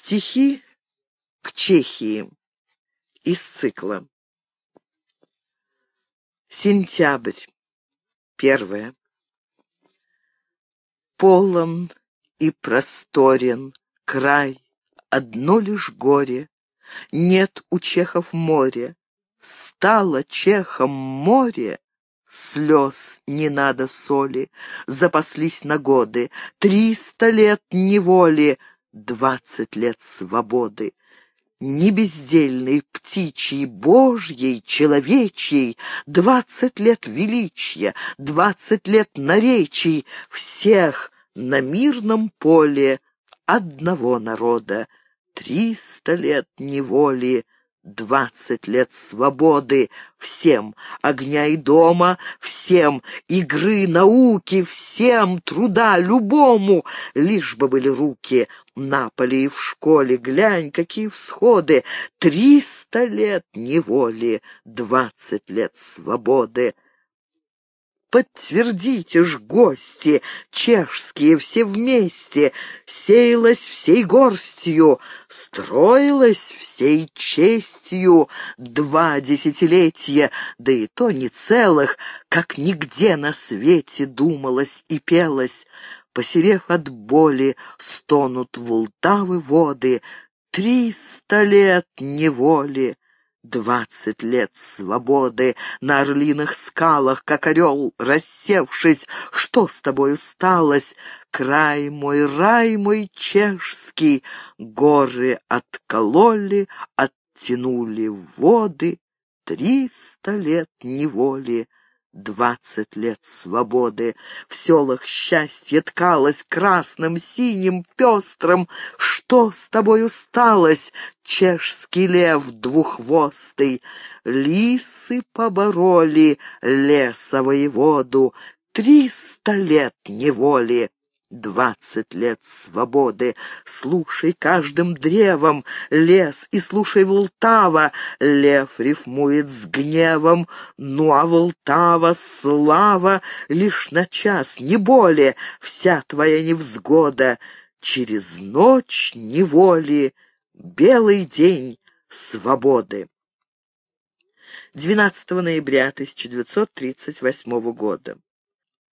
Стихи к Чехии из цикла. Сентябрь. Первое. Полон и просторен край, одно лишь горе. Нет у чехов моря, стало чехам море. Слез не надо соли, запаслись на годы, 300 лет неволи, 20 лет свободы. Не бездельной, птичьей, божьей, человечьей, 20 лет величия, 20 лет наречий, всех на мирном поле одного народа. 300 лет неволи, 20 лет свободы, всем огня и дома, всем игры, науки, всем труда, любому, лишь бы были руки. На поле и в школе, глянь, какие всходы, 300 лет неволи, 20 лет свободы. Подтвердите ж, гости, чешские все вместе, сеялась всей горстью, строилась всей честью 2 десятилетия, да и то не целых, как нигде на свете думалось и пелось. Посерев от боли, стонут Волтавы воды, 300 лет неволи. 20 лет свободы на орлиных скалах, как орел, рассевшись, что с тобою сталось? Край мой, рай мой чешский, горы откололи, оттянули воды, 300 лет неволи. 20 лет свободы. В селах счастье ткалось красным, синим, пестрым. Что с тобою сталось, чешский лев двуххвостый? Лисы побороли леса воеводу. 300 лет неволи. 20 лет свободы. Слушай каждым древом лес и слушай Волтава. Лев рифмует с гневом, ну а Волтава слава лишь на час, не более, вся твоя невзгода. Через ночь неволи, белый день свободы. 12 ноября 1938 года.